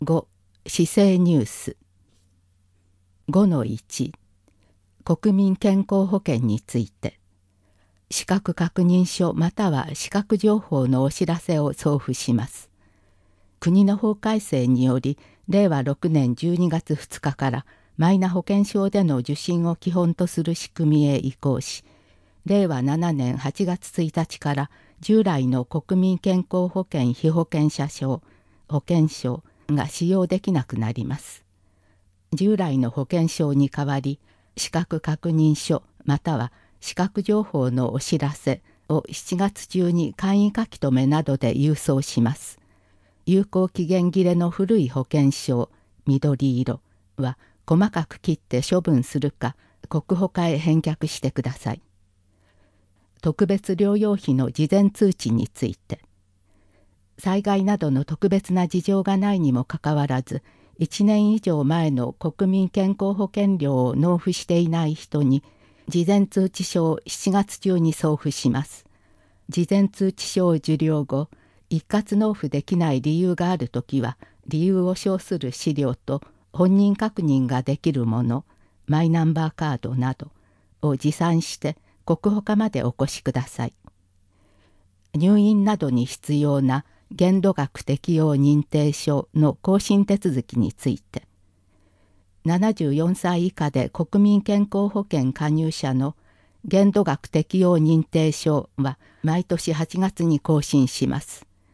5. 市政ニュース 5-1 国民健康保険について資格確認書または資格情報のお知らせを送付します。国の法改正により令和6年12月2日からマイナ保険証での受診を基本とする仕組みへ移行し、令和7年8月1日から従来の国民健康保険被保険者証、保険証が使用できなくなります。従来の保険証に代わり、資格確認書または資格情報のお知らせを7月中に簡易書留などで郵送します。有効期限切れの古い保険証、緑色は細かく切って処分するか、国保課へ返却してください。特別療養費の事前通知について、災害などの特別な事情がないにもかかわらず、1年以上前の国民健康保険料を納付していない人に、事前通知書を7月中に送付します。事前通知書を受領後、一括納付できない理由があるときは、理由を証する資料と本人確認ができるもの、マイナンバーカードなどを持参して国保課までお越しください。入院などに必要な限度額適用認定書の更新手続きについて、74歳以下で国民健康保険加入者の限度額適用認定書は毎年8月に更新します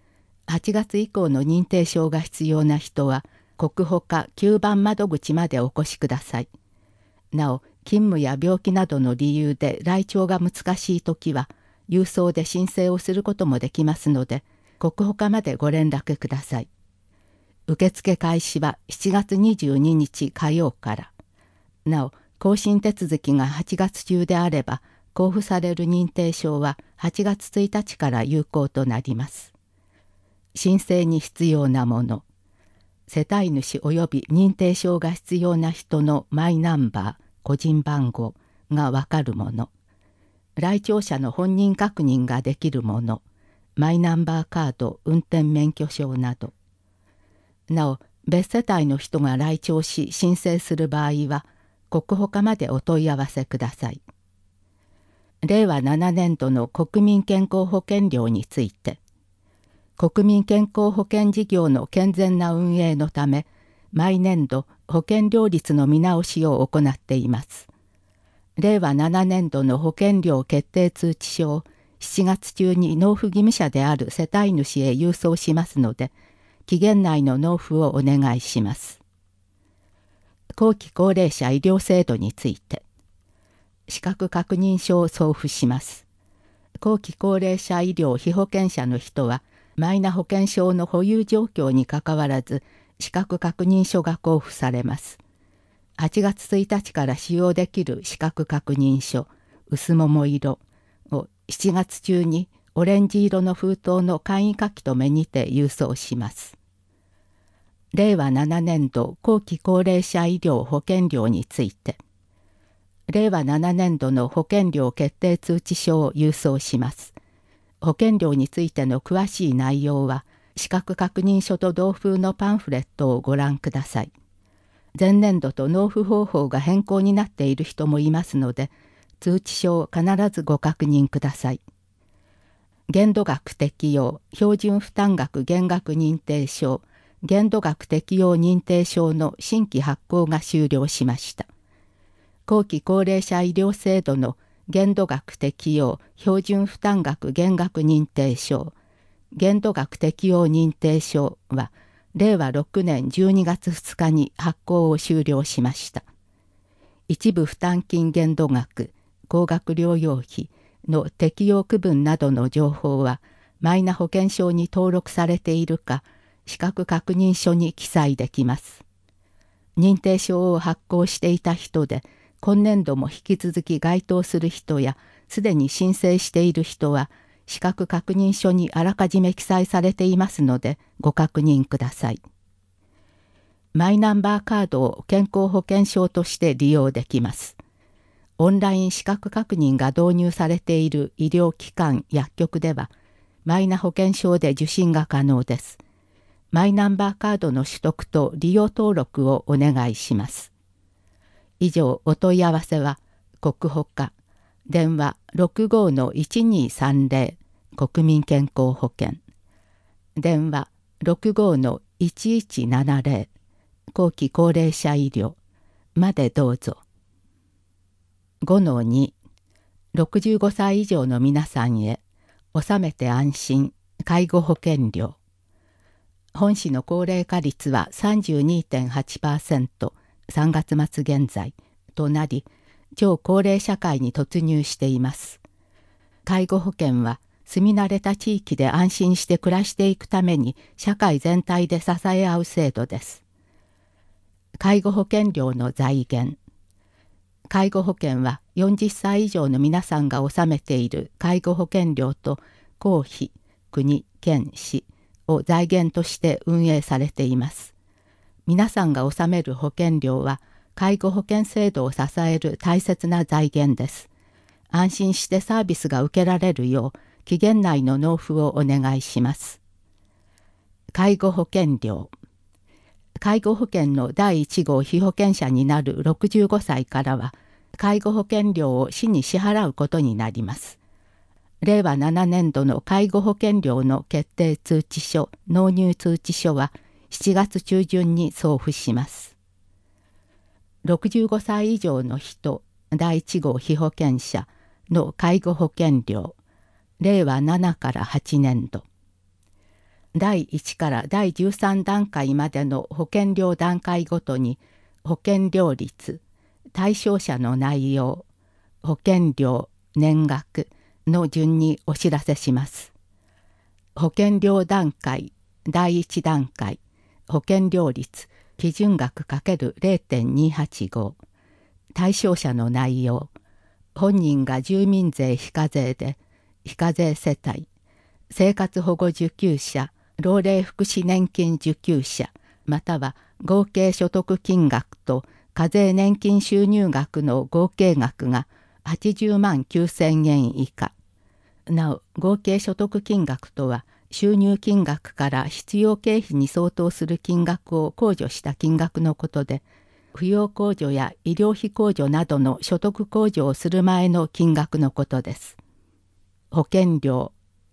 。8月以降の認定証が必要な人は国保課9番窓口までお越しください。なお、勤務や病気などの理由で来庁が難しいときは郵送で申請をすることもできますので、国保課までご連絡ください。受付開始は7月22日火曜から。なお、更新手続きが8月中であれば、交付される認定証は8月1日から有効となります。申請に必要なもの。世帯主及び認定証が必要な人のマイナンバー、個人番号がわかるもの。来庁者の本人確認ができるもの。マイナンバーカード、運転免許証など。なお、別世帯の人が来庁し申請する場合は、国保課までお問い合わせください。令和7年度の国民健康保険料について、国民健康保険事業の健全な運営のため、毎年度保険料率の見直しを行っています。令和7年度の保険料決定通知書を7月中に納付義務者である世帯主へ郵送しますので、期限内の納付をお願いします。後期高齢者医療制度について、資格確認書を送付します。後期高齢者医療被保険者の人は、マイナ保険証の保有状況にかかわらず、資格確認書が交付されます。8月1日から使用できる資格確認書、薄桃色を7月中にオレンジ色の封筒の簡易書留にて郵送します。令和7年度後期高齢者医療保険料について、令和7年度の保険料決定通知書を郵送します。保険料についての詳しい内容は、資格確認書と同封のパンフレットをご覧ください。前年度と納付方法が変更になっている人もいますので、通知書を必ずご確認ください。限度額適用、標準負担額減額認定証、限度額適用認定証の新規発行が終了しました。後期高齢者医療制度の限度額適用、標準負担額減額認定証、限度額適用認定証は、令和6年12月2日に発行を終了しました。一部負担金限度額、高額療養費の適用区分などの情報は、マイナ保険証に登録されているか、資格確認書に記載できます。認定証を発行していた人で、今年度も引き続き該当する人や、すでに申請している人は、資格確認書にあらかじめ記載されていますので、ご確認ください。マイナンバーカードを健康保険証として利用できます。オンライン資格確認が導入されている医療機関・薬局では、マイナ保険証で受診が可能です。 マイナンバーカードの取得と利用登録をお願いします。以上、お問い合わせは国保課電話 65-1230 国民健康保険電話 65-1170 後期高齢者医療までどうぞ。5-2 65歳以上の皆さんへ納めて安心介護保険料。本市の高齢化率は 32.8% 3月末現在となり、超高齢社会に突入しています。介護保険は住み慣れた地域で安心して暮らしていくために社会全体で支え合う制度です。介護保険料の財源。介護保険は40歳以上の皆さんが納めている介護保険料と公費、国、県、市を財源として運営されています。皆さんが納める保険料は介護保険制度を支える大切な財源です。安心してサービスが受けられるよう期限内の納付をお願いします。介護保険料。介護保険の第1号被保険者になる65歳からは、介護保険料を市に支払うことになります。令和7年度の介護保険料の決定通知書、納入通知書は7月中旬に送付します。65歳以上の人、第1号被保険者の介護保険料、令和7から8年度。第1から第13段階までの保険料段階ごとに保険料率、対象者の内容、保険料、年額の順にお知らせします。保険料段階、第1段階、保険料率、基準額 ×0.285、対象者の内容、本人が住民税非課税で、非課税世帯、生活保護受給者、老齢福祉年金受給者、または合計所得金額と課税年金収入額の合計額が80万9000円以下。なお、合計所得金額とは、収入金額から必要経費に相当する金額を控除した金額のことで、扶養控除や医療費控除などの所得控除をする前の金額のことです。保険料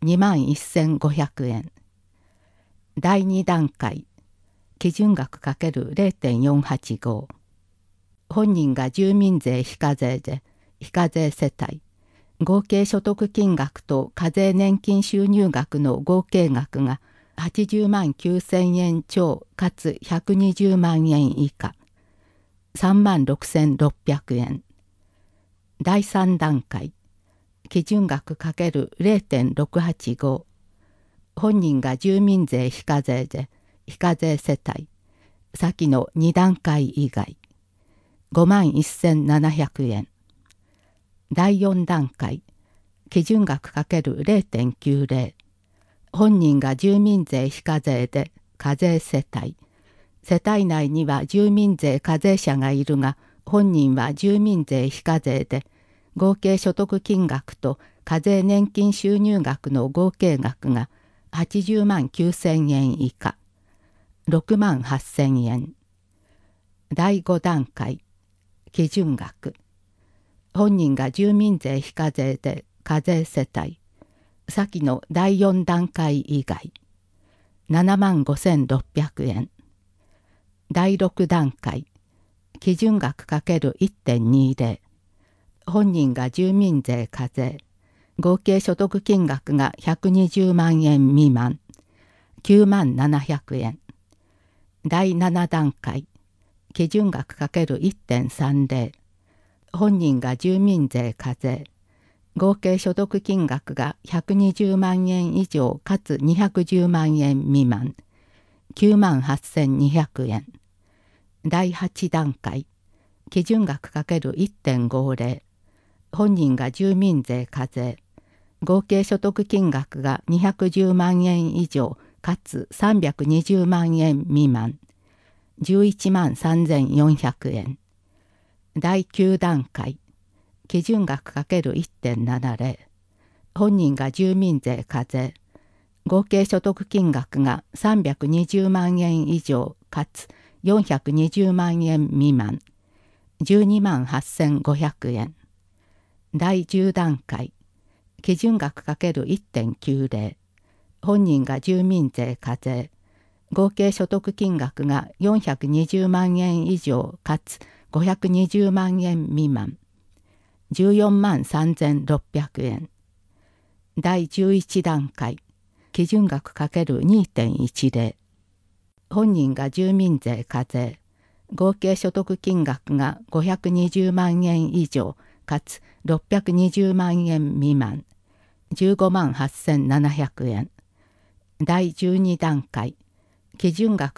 21,500円。第2段階、基準額 ×0.485。本人が住民税非課税で、非課税世帯、合計所得金額と課税年金収入額の合計額が80万9000円超かつ120万円以下、3万6600円。第3段階、基準額 ×0.685。本人が住民税非課税で、非課税世帯、先の2段階以外、5万1700円。第4段階、基準額 ×0.90。本人が住民税非課税で、課税世帯、世帯内には住民税課税者がいるが、本人は住民税非課税で、合計所得金額と課税年金収入額の合計額が80万9000円以下、6万8000円。第5段階、基準額。本人が住民税非課税で課税世帯、先の第4段階以外、7万5600円。第6段階、基準額 ×1.20。本人が住民税課税、合計所得金額が120万円未満、9万700円。第7段階、基準額 ×1.30。本人が住民税課税、合計所得金額が120万円以上かつ210万円未満、9万8200円。第8段階、基準額 ×1.50。本人が住民税課税、合計所得金額が210万円以上かつ320万円未満、11万3400円。第9段階、基準額 ×1.70。本人が住民税課税、 合計所得金額が320万円以上かつ420万円未満、12万8500円。第10段階、基準額 ×1.90、本人が住民税課税、合計所得金額が420万円以上かつ520万円未満、14万3600円。第11段階、基準額 ×2.10、本人が住民税課税、合計所得金額が520万円以上かつ620万円未満、15万8700円。第12段階、基準額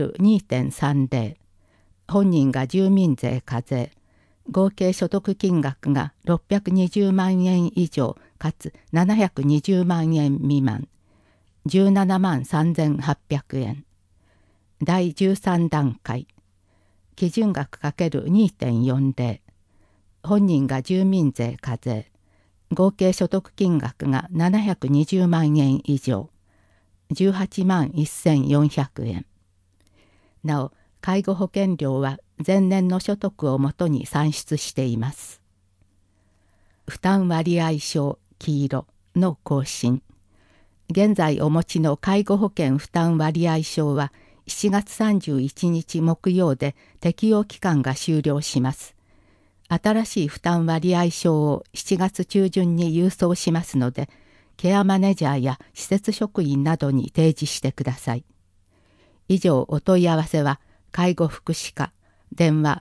×2.30、本人が住民税課税、合計所得金額が620万円以上かつ720万円未満、17万3800円。第13段階、基準額 ×2.40、本人が住民税課税、合計所得金額が720万円以上、18万1400円。なお、介護保険料は前年の所得をもとに算出しています。負担割合証黄色の更新。現在お持ちの介護保険負担割合証は7月31日木曜で適用期間が終了します。新しい負担割合証を7月中旬に郵送しますので、ケアマネージャーや施設職員などに提示してください。以上お問い合わせは介護福祉課電話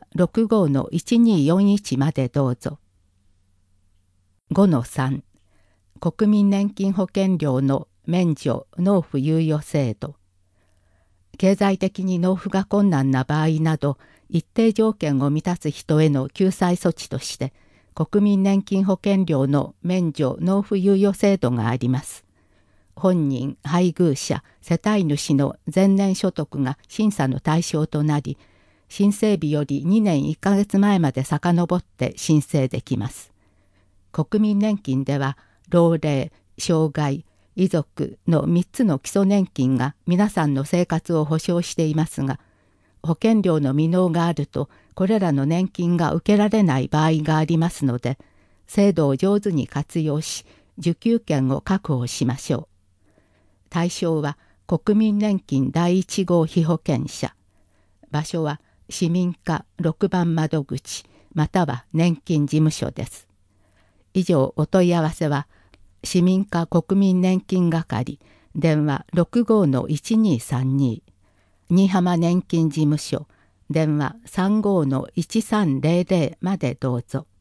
65-1241 までどうぞ。5-3 国民年金保険料の免除納付猶予制度。経済的に納付が困難な場合など一定条件を満たす人への救済措置として国民年金保険料の免除納付猶予制度があります。本人、配偶者、世帯主の前年所得が審査の対象となり、申請日より2年1ヶ月前まで遡って申請できます。国民年金では、老齢、障害、遺族の3つの基礎年金が皆さんの生活を保障していますが、保険料の未納があると、これらの年金が受けられない場合がありますので、制度を上手に活用し、受給権を確保しましょう。対象は国民年金第1号被保険者。場所は市民課6番窓口または年金事務所です。以上お問い合わせは市民課国民年金係電話 65-1232 新居浜年金事務所電話 35-1300 までどうぞ。